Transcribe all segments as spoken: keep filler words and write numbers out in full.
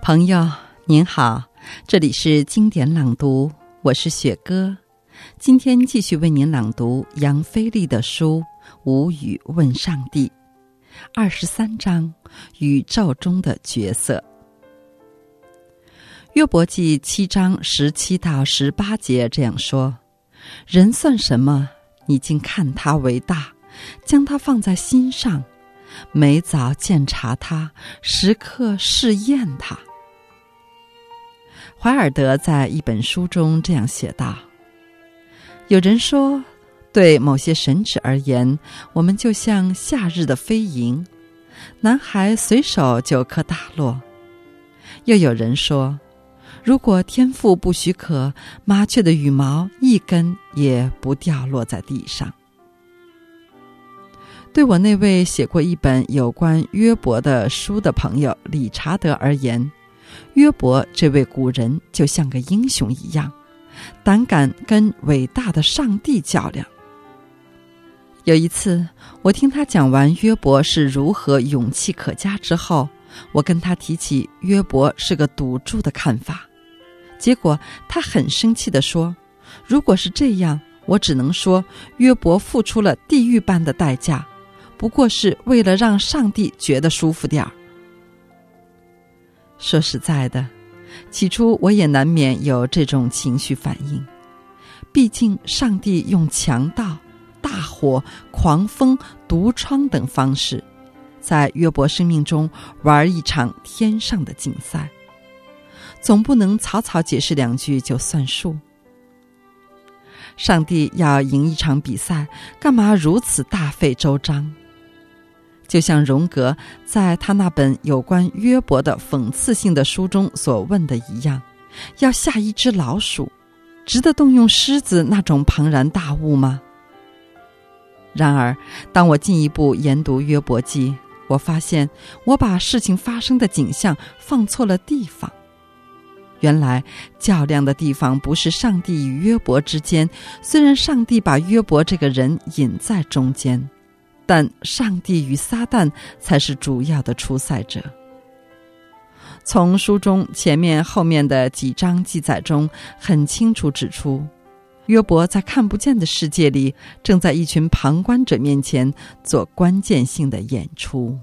朋友您好，这里是经典朗读，我是雪哥。今天继续为您朗读杨菲利的书《无语问上帝》二十三章宇宙中的角色。约伯记七章十七到十八节这样说：人算什么？你竟看他为大，将他放在心上，每早鉴察他，时刻试验他。怀尔德在一本书中这样写道：有人说，对某些神祇而言，我们就像夏日的飞蝇，男孩随手就可打落。又有人说，如果天父不许可，麻雀的羽毛一根也不掉落在地上。对我那位写过一本有关约伯的书的朋友理查德而言，约伯这位古人就像个英雄一样，胆敢跟伟大的上帝较量。有一次，我听他讲完约伯是如何勇气可嘉之后，我跟他提起约伯是个赌注的看法，结果他很生气地说，如果是这样，我只能说约伯付出了地狱般的代价，不过是为了让上帝觉得舒服点儿。说实在的，起初我也难免有这种情绪反应，毕竟上帝用强盗、大火、狂风、毒疮等方式在约伯生命中玩一场天上的竞赛，总不能草草解释两句就算数。上帝要赢一场比赛，干嘛如此大费周章？就像荣格在他那本有关约伯的讽刺性的书中所问的一样，要下一只老鼠，值得动用狮子那种庞然大物吗？然而，当我进一步研读约伯记，我发现我把事情发生的景象放错了地方。原来较量的地方不是上帝与约伯之间，虽然上帝把约伯这个人引在中间，但上帝与撒旦才是主要的出赛者。从书中前面后面的几章记载中很清楚指出，约伯在看不见的世界里，正在一群旁观者面前做关键性的演出，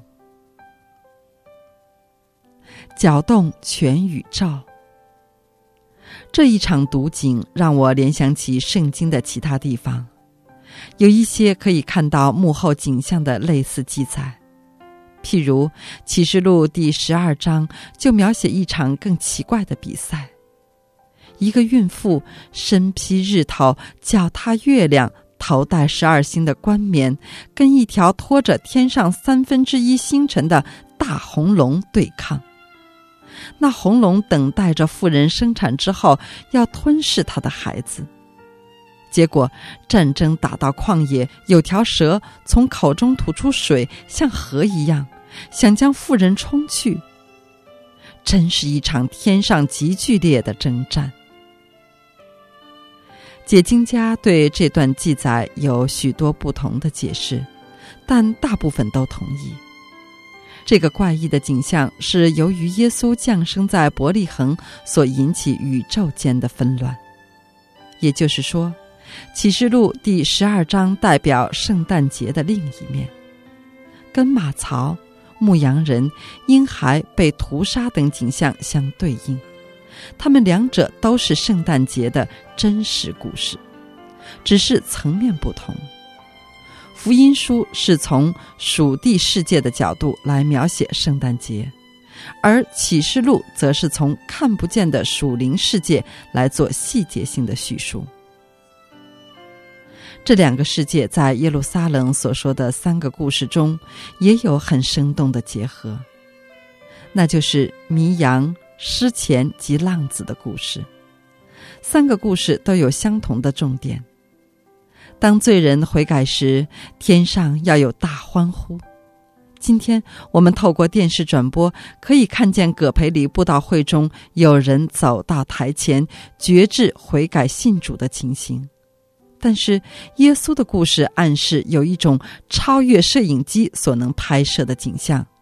搅动全宇宙。这一场赌景让我联想起圣经的其他地方，有一些可以看到幕后景象的类似记载，譬如启示录第十二章就描写一场更奇怪的比赛。一个孕妇身披日头，脚踏月亮，头戴十二星的冠冕，跟一条拖着天上三分之一星辰的大红龙对抗。那红龙等待着妇人生产之后要吞噬她的孩子。结果战争打到旷野，有条蛇从口中吐出水，像河一样，想将妇人冲去。真是一场天上极剧烈的征战。解经家对这段记载有许多不同的解释，但大部分都同意。这个怪异的景象是由于耶稣降生在伯利恒所引起宇宙间的纷乱。也就是说，启示录第十二章代表圣诞节的另一面，跟马槽、牧羊人、婴孩被屠杀等景象相对应，它们两者都是圣诞节的真实故事，只是层面不同。福音书是从属地世界的角度来描写圣诞节，而启示录则是从看不见的属灵世界来做细节性的叙述。这两个世界在耶路撒冷所说的三个故事中也有很生动的结合，那就是迷羊、狮前及浪子的故事。三个故事都有相同的重点。当罪人悔改时，天上要有大欢呼。今天我们透过电视转播，可以看见葛培理布道会中有人走到台前决志悔改信主的情形。但是耶稣的故事暗示有一种超越摄影机所能拍摄的景象，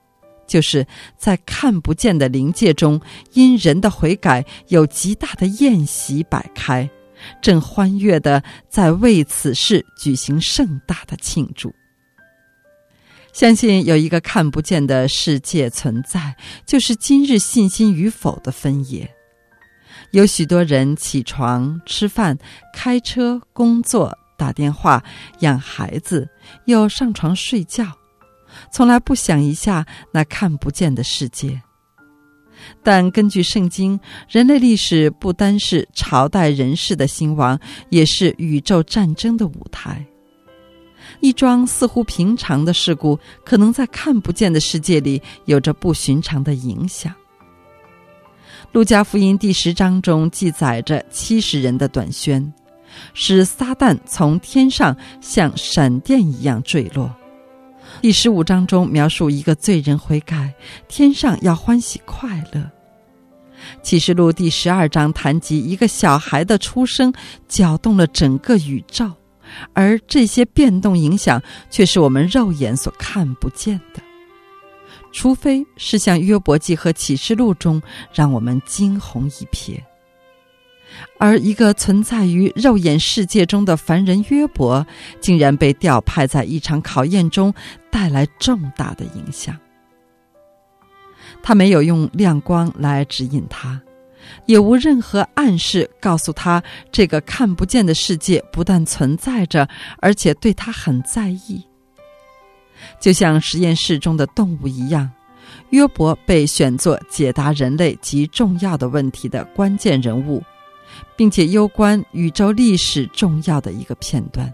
就是在看不见的灵界中，因人的悔改有极大的宴席摆开，正欢悦地在为此事举行盛大的庆祝。相信有一个看不见的世界存在，就是今日信心与否的分野。有许多人起床、吃饭、开车、工作、打电话、养孩子，又上床睡觉，从来不想一下那看不见的世界。但根据圣经，人类历史不单是朝代人士的兴亡，也是宇宙战争的舞台。一桩似乎平常的事故，可能在看不见的世界里有着不寻常的影响。路加福音第十章中记载着七十人的短宣，使撒旦从天上像闪电一样坠落。第十五章中描述一个罪人悔改，天上要欢喜快乐。启示录第十二章谈及一个小孩的出生，搅动了整个宇宙，而这些变动影响却是我们肉眼所看不见的，除非是像约伯记和启示录中让我们惊鸿一瞥。而一个存在于肉眼世界中的凡人约伯，竟然被调派在一场考验中，带来重大的影响。他没有用亮光来指引他，也无任何暗示告诉他这个看不见的世界不但存在着，而且对他很在意。就像实验室中的动物一样，约伯被选作解答人类极重要的问题的关键人物，并且攸关宇宙历史重要的一个片段。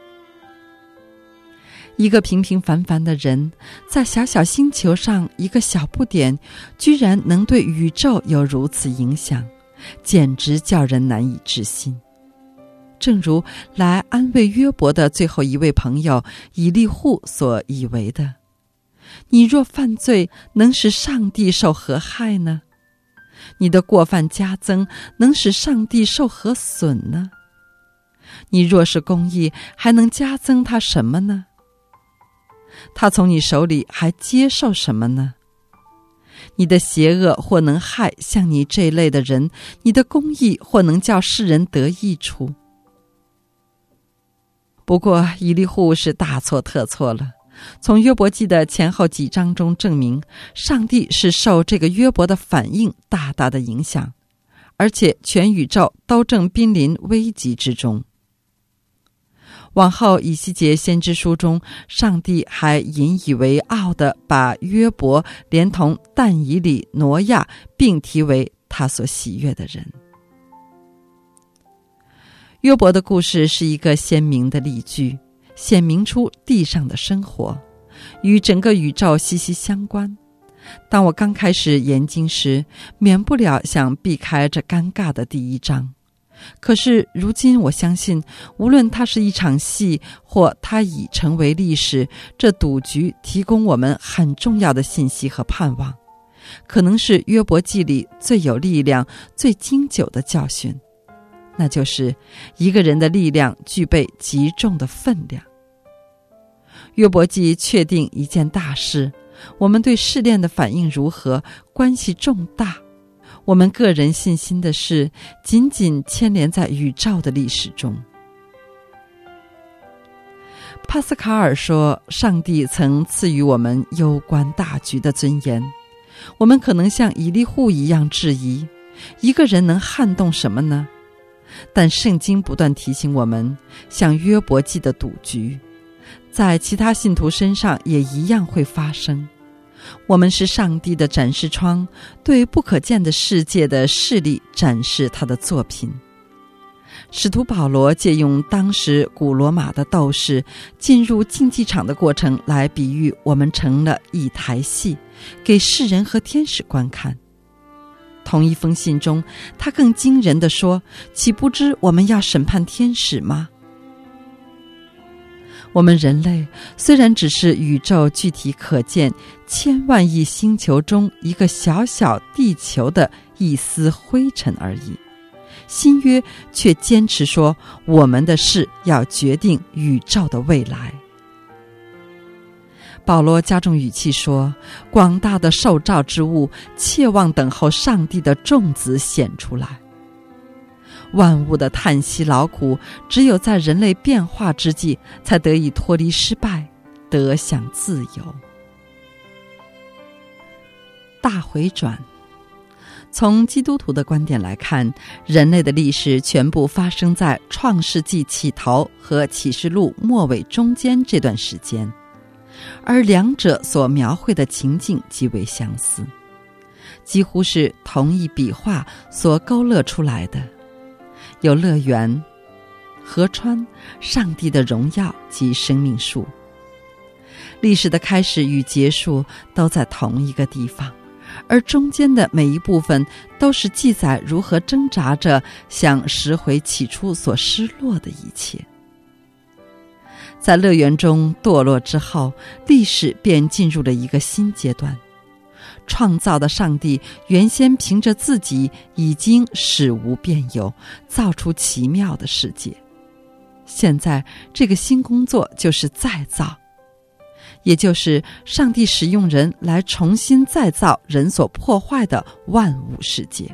一个平平凡凡的人，在小小星球上一个小不点，居然能对宇宙有如此影响，简直叫人难以置信。正如来安慰约伯的最后一位朋友以利户所以为的，你若犯罪，能使上帝受何害呢？你的过犯加增，能使上帝受何损呢？你若是公义，还能加增他什么呢？他从你手里还接受什么呢？你的邪恶或能害像你这类的人，你的公义或能叫世人得益处。不过以利户是大错特错了。从约伯记的前后几章中证明，上帝是受这个约伯的反应大大的影响，而且全宇宙都正濒临危急之中。往后以西结先知书中，上帝还引以为傲地把约伯连同但以理、挪亚并提为他所喜悦的人。约伯的故事是一个鲜明的例句，显明出地上的生活与整个宇宙息息相关。当我刚开始研经时，免不了想避开这尴尬的第一章。可是如今我相信，无论它是一场戏，或它已成为历史，这赌局提供我们很重要的信息和盼望，可能是约伯记里最有力量、最经久的教训，那就是一个人的力量具备极重的分量。约伯记确定一件大事，我们对试炼的反应如何，关系重大。我们个人信心的事，紧紧牵连在宇宙的历史中。帕斯卡尔说，上帝曾赐予我们攸关大局的尊严。我们可能像以利户一样质疑，一个人能撼动什么呢？但圣经不断提醒我们，像约伯记的赌局，在其他信徒身上也一样会发生。我们是上帝的展示窗，对不可见的世界的势力展示他的作品。使徒保罗借用当时古罗马的斗士进入竞技场的过程来比喻我们成了一台戏，给世人和天使观看。同一封信中，他更惊人地说，岂不知我们要审判天使吗？我们人类虽然只是宇宙具体可见千万亿星球中一个小小地球的一丝灰尘而已，新约却坚持说，我们的事要决定宇宙的未来。 保罗加重语气说，广大的受造之物切望等候上帝的众子显出来。万物的叹息劳苦，只有在人类变化之际，才得以脱离失败，得享自由。大回转。从基督徒的观点来看，人类的历史全部发生在创世纪起头和启示录末尾中间这段时间，而两者所描绘的情境极为相似，几乎是同一笔画所勾勒出来的，有乐园、河川、上帝的荣耀及生命树。历史的开始与结束都在同一个地方，而中间的每一部分都是记载如何挣扎着想拾回起初所失落的一切。在乐园中堕落之后，历史便进入了一个新阶段。创造的上帝原先凭着自己已经使无变有，造出奇妙的世界。现在这个新工作就是再造，也就是上帝使用人来重新再造人所破坏的万物世界。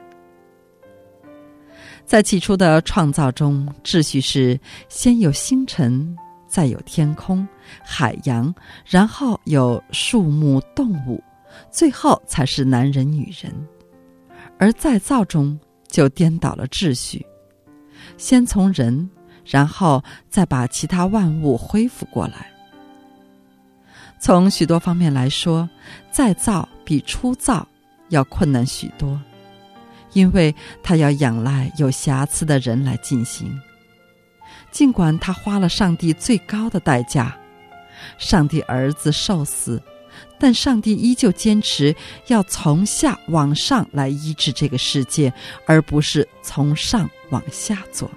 在起初的创造中，秩序是先有星辰，再有天空、海洋，然后有树木、动物，最后才是男人、女人。而再造中就颠倒了秩序，先从人，然后再把其他万物恢复过来。从许多方面来说，再造比初造要困难许多，因为它要仰赖有瑕疵的人来进行。尽管他花了上帝最高的代价，上帝儿子受死，但上帝依旧坚持要从下往上来医治这个世界，而不是从上往下做。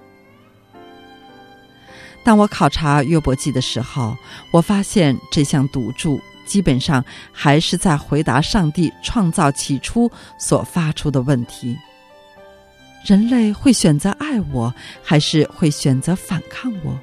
当我考察约伯记的时候，我发现这项赌注基本上还是在回答上帝创造起初所发出的问题：人类会选择爱我，还是会选择反抗我？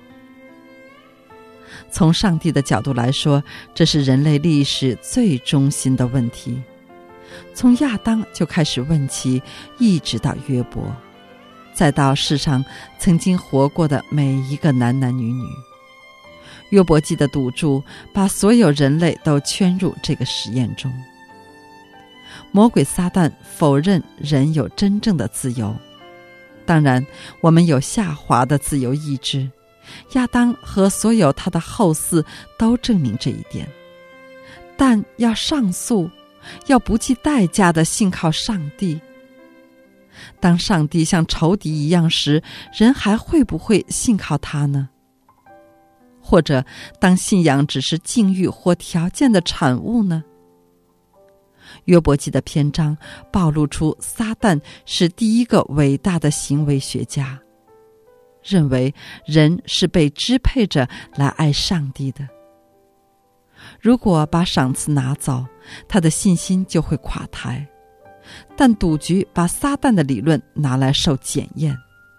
从上帝的角度来说，这是人类历史最中心的问题，从亚当就开始问起，一直到约伯，再到世上曾经活过的每一个男男女女。约伯记的赌注把所有人类都圈入这个实验中。魔鬼撒旦否认人有真正的自由，当然我们有下滑的自由意志，亚当和所有他的后嗣都证明这一点。但要上诉，要不计代价地信靠上帝。当上帝像仇敌一样时，人还会不会信靠他呢？或者当信仰只是境遇或条件的产物呢？约伯记的篇章暴露出撒旦是第一个伟大的行为学家，认为人是被支配着来爱上帝的。如果把赏赐拿走，他的信心就会垮台。但赌局把撒旦的理论拿来受检验。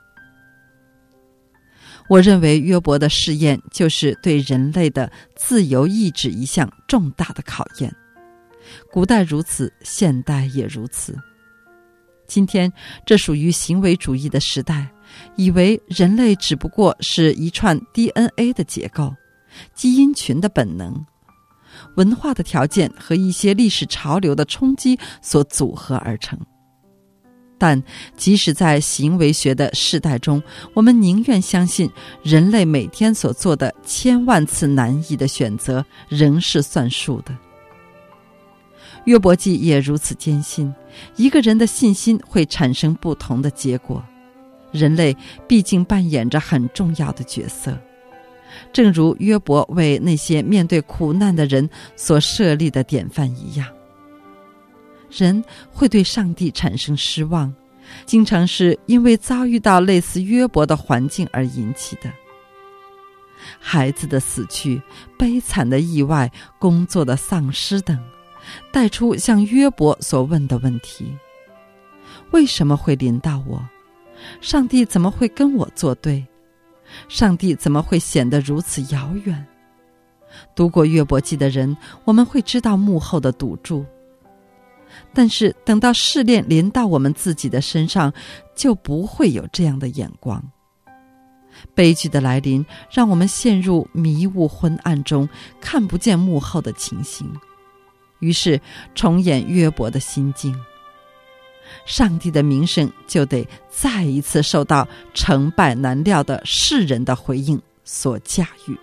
我认为约伯的试验就是对人类的自由意志一项重大的考验。古代如此，现代也如此。今天这属于行为主义的时代，以为人类只不过是一串 D N A 的结构，基因群的本能，文化的条件和一些历史潮流的冲击所组合而成。但即使在行为学的世代中，我们宁愿相信人类每天所做的千万次难易的选择仍是算数的。约伯记也如此坚信，一个人的信心会产生不同的结果。人类毕竟扮演着很重要的角色，正如约伯为那些面对苦难的人所设立的典范一样。人会对上帝产生失望，经常是因为遭遇到类似约伯的环境而引起的。孩子的死去、悲惨的意外、工作的丧失等，带出像约伯所问的问题：为什么会临到我？上帝怎么会跟我作对？上帝怎么会显得如此遥远？ 读过约伯记的人，我们会知道幕后的赌注。但是等到试炼临到我们自己的身上，就不会有这样的眼光。悲剧的来临，让我们陷入迷雾昏暗中，看不见幕后的情形，于是重演约伯的心境。上帝的名声就得再一次受到成败难料的世人的回应所驾驭。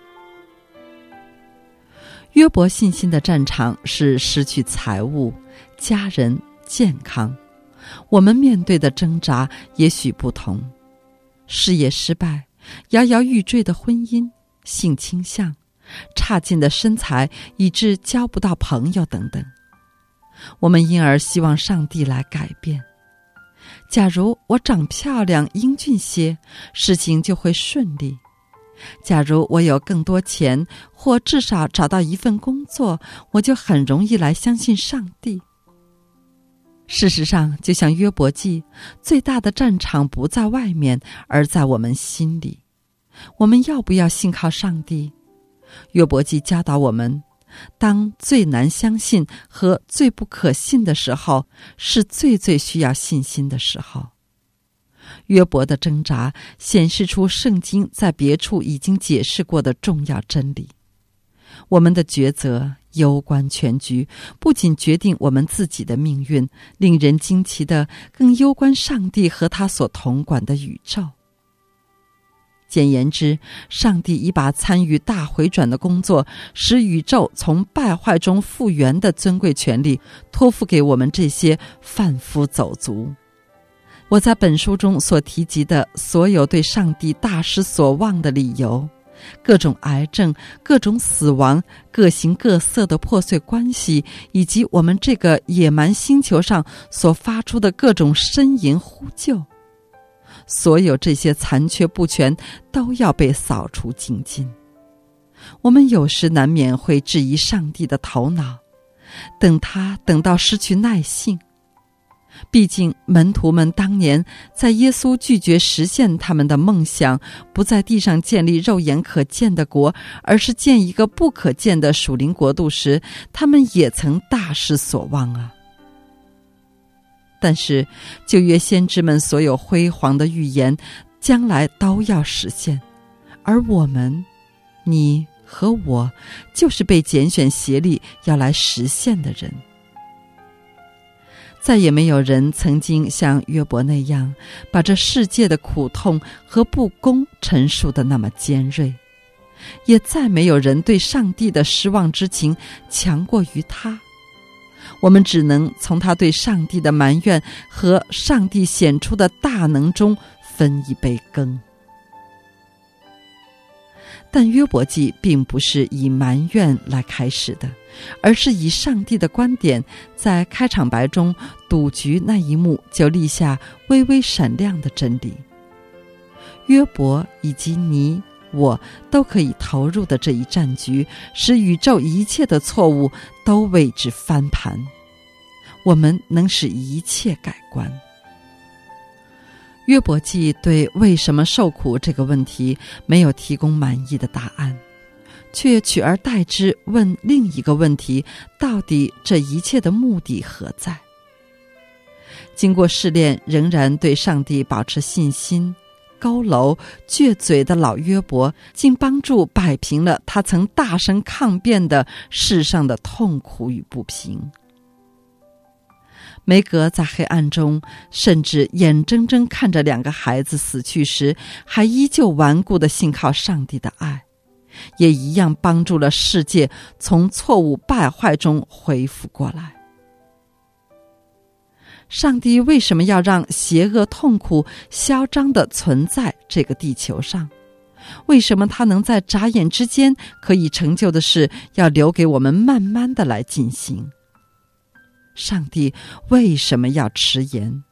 约伯信心的战场是失去财物、家人、健康，我们面对的挣扎也许不同，事业失败、摇摇欲坠的婚姻、性倾向、差劲的身材，以致交不到朋友等等。我们因而希望上帝来改变。假如我长漂亮、英俊些，事情就会顺利。假如我有更多钱，或至少找到一份工作，我就很容易来相信上帝。事实上，就像约伯记，最大的战场不在外面，而在我们心里。我们要不要信靠上帝？约伯记教导我们，当最难相信和最不可信的时候，是最最需要信心的时候。约伯的挣扎显示出圣经在别处已经解释过的重要真理。我们的抉择攸关全局，不仅决定我们自己的命运，令人惊奇的更攸关上帝和他所统管的宇宙。简言之，上帝已把参与大回转的工作，使宇宙从败坏中复原的尊贵权利托付给我们这些贩夫走卒。我在本书中所提及的所有对上帝大失所望的理由，各种癌症、各种死亡、各形各色的破碎关系，以及我们这个野蛮星球上所发出的各种呻吟呼救，所有这些残缺不全都要被扫除净尽。我们有时难免会质疑上帝的头脑，等他等到失去耐性。毕竟门徒们当年在耶稣拒绝实现他们的梦想，不在地上建立肉眼可见的国，而是建一个不可见的属灵国度时，他们也曾大失所望啊。但是旧约先知们所有辉煌的预言将来都要实现，而我们，你和我，就是被拣选协力要来实现的人。再也没有人曾经像约伯那样把这世界的苦痛和不公陈述得那么尖锐，也再没有人对上帝的失望之情强过于他。我们只能从他对上帝的埋怨和上帝显出的大能中分一杯羹。但约伯记并不是以埋怨来开始的，而是以上帝的观点，在开场白中赌局那一幕就立下微微闪亮的真理。约伯以及你我都可以投入的这一战局，使宇宙一切的错误都为之翻盘，我们能使一切改观。约伯记对为什么受苦这个问题没有提供满意的答案，却取而代之问另一个问题：到底这一切的目的何在？经过试炼，仍然对上帝保持信心、佝偻、倔嘴的老约伯，竟帮助摆平了他曾大声抗辩的世上的痛苦与不平。梅格在黑暗中，甚至眼睁睁看着两个孩子死去时，还依旧顽固地信靠上帝的爱，也一样帮助了世界从错误败坏中恢复过来。上帝为什么要让邪恶痛苦嚣张地存在这个地球上？为什么他能在眨眼之间可以成就的事，要留给我们慢慢地来进行？上帝为什么要迟延？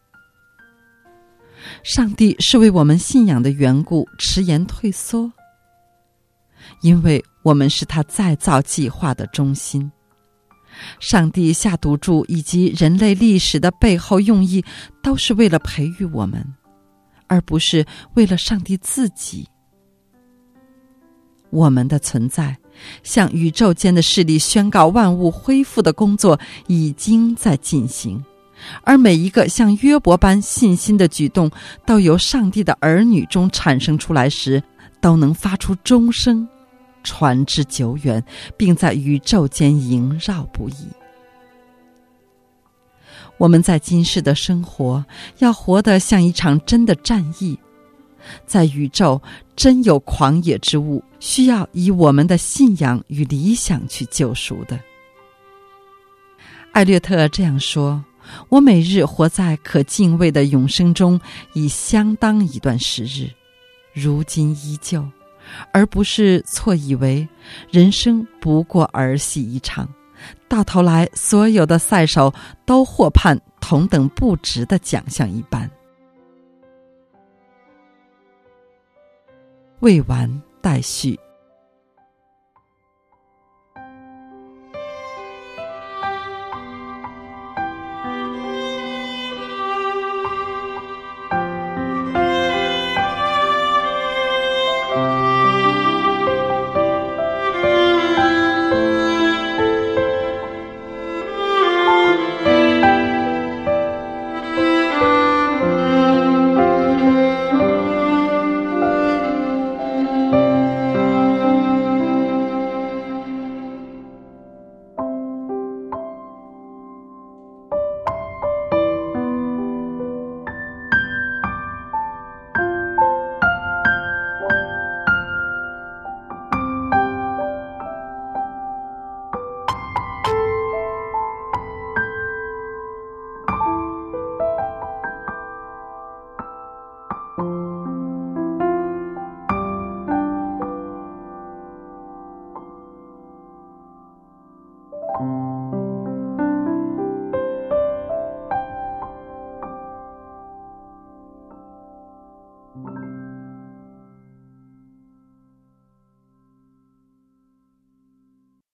上帝是为我们信仰的缘故迟延退缩，因为我们是他再造计划的中心。上帝下赌注以及人类历史的背后用意，都是为了培育我们，而不是为了上帝自己。我们的存在向宇宙间的势力宣告万物恢复的工作已经在进行，而每一个像约伯般信心的举动，都由上帝的儿女中产生出来时，都能发出钟声，传至久远，并在宇宙间萦绕不已。我们在今世的生活，要活得像一场真的战役。在宇宙真有狂野之物，需要以我们的信仰与理想去救赎的。艾略特这样说：我每日活在可敬畏的永生中已相当一段时日，如今依旧，而不是错以为人生不过儿戏一场，到头来所有的赛手都获判同等不值的奖项一般。未完待续。